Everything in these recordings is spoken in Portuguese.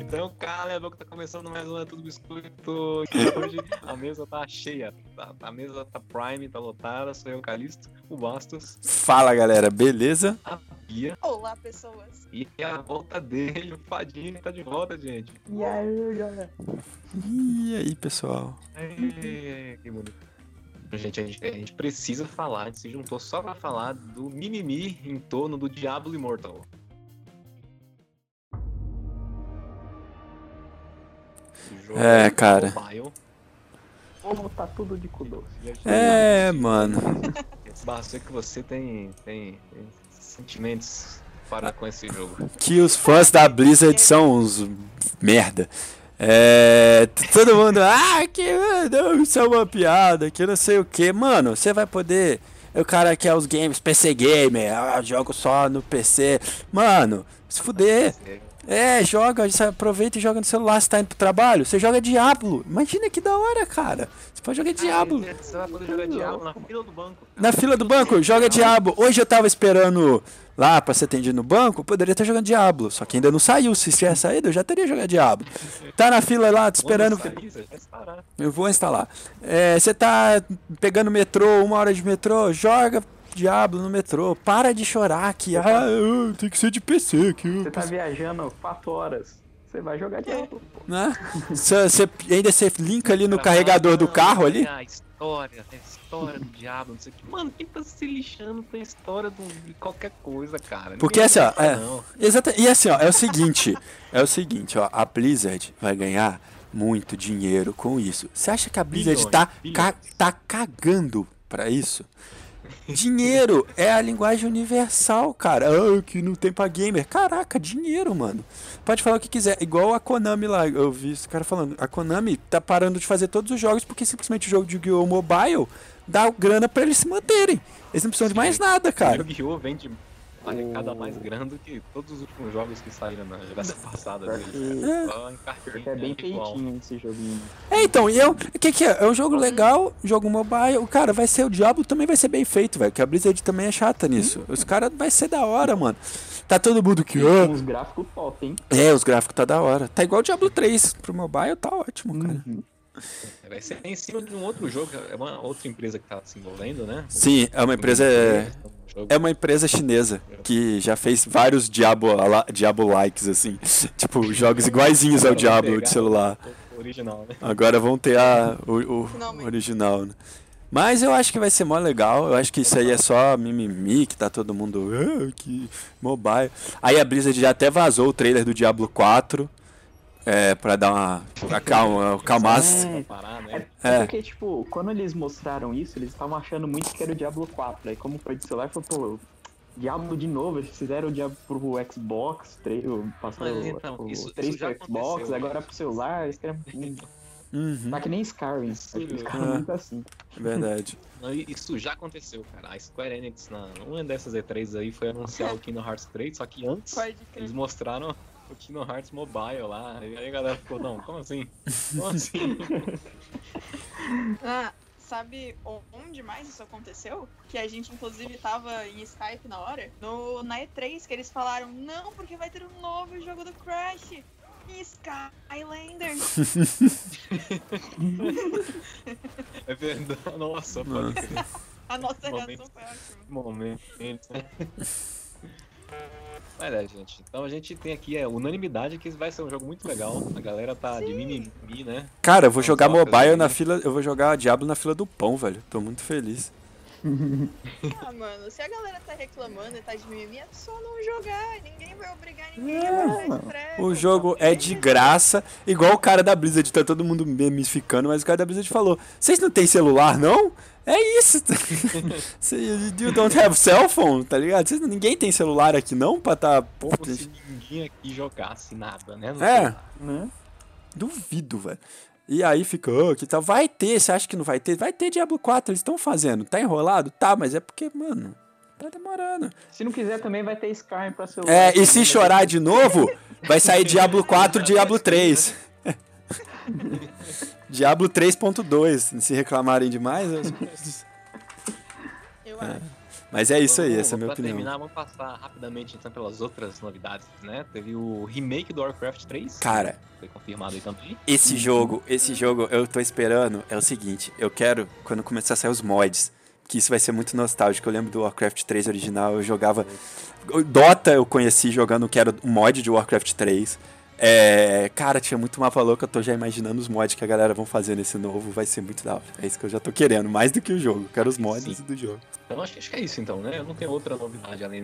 Então, cara, é bom que tá começando mais um É Tudo Biscoito. Hoje a mesa tá cheia. A mesa tá prime, tá lotada. Sou eu, o Calixto, o Bastos, Fala, galera, beleza? a Bia. Olá, pessoas. E a volta dele, o Fadinho, tá de volta, gente. E aí, galera? E aí, pessoal? Que bonito. Gente, a gente precisa falar, a gente se juntou só pra falar do mimimi em torno do Diablo Immortal. Jogo cara. mobile. Como tá tudo de cu doce. Mano. Bastos, sei que você tem sentimentos para com esse jogo. Que os fãs da Blizzard são uns merda. Todo mundo, que não, isso é uma piada, que não sei o que. Mano, você vai poder. O cara quer os games, PC Gamer, jogo só no PC. Mano, se fuder. Joga, você aproveita e joga no celular, você tá indo pro trabalho, você joga Diablo. Imagina que da hora, cara. Você pode jogar Diablo. Você vai poder jogar Diablo na fila do banco. Na fila do banco, joga Diablo. Hoje eu tava esperando lá pra ser atendido no banco, poderia estar jogando Diablo. Só que ainda não saiu. Se tivesse saído, eu já teria jogado Diablo. Tá na fila lá, te esperando. Eu vou instalar. Você tá pegando metrô, 1 hora de metrô, joga Diablo no metrô. Para de chorar que tem que ser de PC. Você tá viajando 4 horas. Você vai jogar Diablo, pô. Né? Ainda você linka ali no carregador do carro ali. A história do Diablo, não sei o que. Mano, quem tá se lixando com a história de qualquer coisa, cara? Porque assim, ó, e assim, ó, é o seguinte, ó, a Blizzard vai ganhar muito dinheiro com isso. Você acha que a Blizzard tá cagando pra isso? Dinheiro é a linguagem universal, cara. Que não tem pra gamer. Caraca, dinheiro, mano. Pode falar o que quiser. Igual a Konami lá, eu vi esse cara falando. A Konami tá parando de fazer todos os jogos porque simplesmente o jogo de Yu-Gi-Oh! Mobile dá grana pra eles se manterem. Eles não precisam de mais nada, cara. O Yu-Gi-Oh! Vende arrecada mais grana do que todos os últimos jogos que saíram na geração passada deles. Só em cartinha. É bem feitinho esse joguinho. Então, o que é? É um jogo legal, jogo mobile. O cara vai ser o Diablo, também vai ser bem feito, velho. Que a Blizzard também é chata nisso. Os caras vai ser da hora, mano. Tá todo mundo que... Com os gráficos top, hein? Os gráficos tá da hora. Tá igual o Diablo 3. Pro mobile tá ótimo, cara. Vai ser em cima de um outro jogo. É uma outra empresa que tá se envolvendo, né? Sim, é uma empresa... É uma empresa chinesa que já fez vários Diablo-likes, assim. Tipo, jogos iguaizinhos ao Diablo de celular. Original, né? Agora vão ter o original, né? Mas eu acho que vai ser mó legal. Eu acho que isso aí é só mimimi, que tá todo mundo... que mobile. Aí a Blizzard já até vazou o trailer do Diablo 4. Pra dar uma... acalmar. Porque, tipo, quando eles mostraram isso, eles estavam achando muito que era o Diablo 4. Aí como foi de celular, foi, pô, Diablo de novo. Eles fizeram o Diablo pro Xbox, passaram o 3 pro Xbox, agora pro celular, eles querem... Tá que nem Skyrim, acho que eles ficaram muito assim. Verdade. Não, isso já aconteceu, cara. A Square Enix, uma dessas E3 aí, foi anunciar o Kingdom Hearts 3, só que antes eles mostraram o Kingdom Hearts Mobile lá. E aí a galera ficou, não, como assim? Como assim? Sabe onde mais isso aconteceu? Que a gente, inclusive, tava em Skype na hora. Na E3, que eles falaram, não, porque vai ter um novo jogo do Crash. Skylanders. É verdade. Nossa, pode crer. A nossa reação foi ótima. Momento. Mas gente. Então a gente tem aqui unanimidade que vai ser um jogo muito legal. A galera tá de mimimi, né? Cara, eu vou jogar mobile na fila. Eu vou jogar Diablo na fila do pão, velho. Tô muito feliz. Mano, se a galera tá reclamando e tá de mimimi, é só não jogar. Ninguém vai obrigar ninguém a baixar esse treco. O jogo é de graça. Igual o cara da Blizzard, tá todo mundo memificando, mas o cara da Blizzard falou: vocês não tem celular, não? É isso. You don't have cell phone, tá ligado? Ninguém tem celular aqui, não? Pra tá... Como se ninguém aqui jogasse nada, né? Duvido, velho. E aí fica, que tal? Vai ter, você acha que não vai ter? Vai ter Diablo 4, eles estão fazendo. Tá enrolado? Tá, mas é porque, mano, tá demorando. Se não quiser também vai ter Skyrim pra celular. E se chorar de novo, vai sair Diablo 4, Diablo 3. Diablo 3.2, se reclamarem demais. Eu acho. Mas é isso aí, essa é a minha opinião. Pra terminar, vamos passar rapidamente então pelas outras novidades, né? Teve o remake do Warcraft 3. Cara, foi confirmado aí também. Esse jogo eu tô esperando, é o seguinte, eu quero, quando começar a sair os mods, que isso vai ser muito nostálgico. Eu lembro do Warcraft 3 original, eu jogava... Dota eu conheci jogando, que era um mod de Warcraft 3. Cara, tinha muito mapa louco, eu tô já imaginando os mods que a galera vão fazer nesse novo, vai ser muito da hora. É isso que eu já tô querendo, mais do que o jogo, eu quero os mods do jogo. Então acho que é isso então, né? Eu não tenho outra novidade além...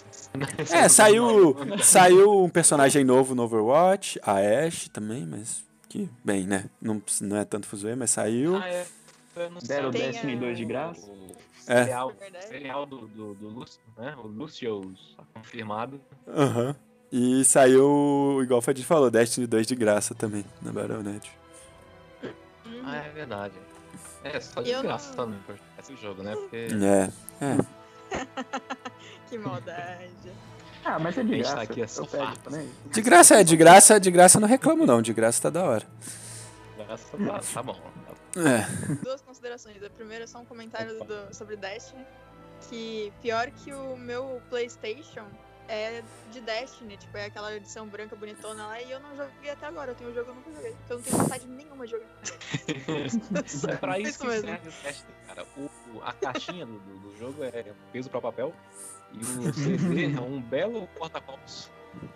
Saiu um personagem novo no Overwatch, a Ashe também, mas que, bem, né, não é tanto fuzuê, mas saiu. Deram o Destiny 2 de graça. Serial do Lúcio, né? O Lucius, tá confirmado. Aham. E saiu, igual o Fadinho falou, Destiny 2 de graça também, na Battle.net. É verdade. Só de graça também pra esse jogo, né? Porque... Que maldade. Mas é de graça. Tá aqui De graça eu não reclamo não, de graça tá da hora. Tá bom. Duas considerações. A primeira é só um comentário sobre Destiny, que pior que o meu PlayStation é de Destiny, tipo, é aquela edição branca bonitona lá, e eu não joguei até agora. Eu tenho um jogo que eu nunca joguei, porque eu não tenho vontade nenhuma de jogar. É pra isso que serve o Destiny, cara. A caixinha do jogo é peso pra papel, e o CD é um belo porta-copos.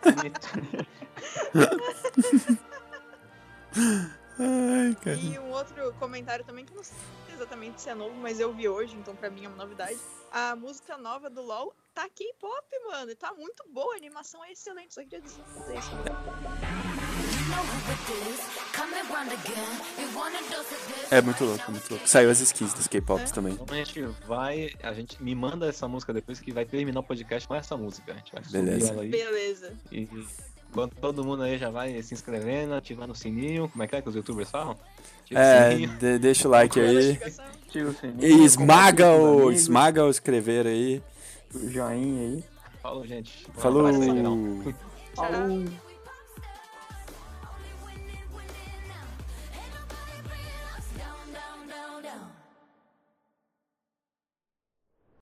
Ai, cara. E um outro comentário também, que não sei exatamente se é novo, mas eu vi hoje, então pra mim é uma novidade. A música nova do LoL tá K-pop, mano, e tá muito boa, a animação é excelente, só queria dizer isso. É muito louco, muito louco. Saiu as skins dos K-pops também. Então a gente me manda essa música depois que vai terminar o podcast com essa música. A gente vai subir ela aí. Beleza. E enquanto todo mundo aí já vai se inscrevendo, ativando o sininho, como é que os youtubers falam? Deixa o like aí. E esmaga o inscrever aí. O joinha aí. Falou, gente. Falou. Um abraço aí, Tchau.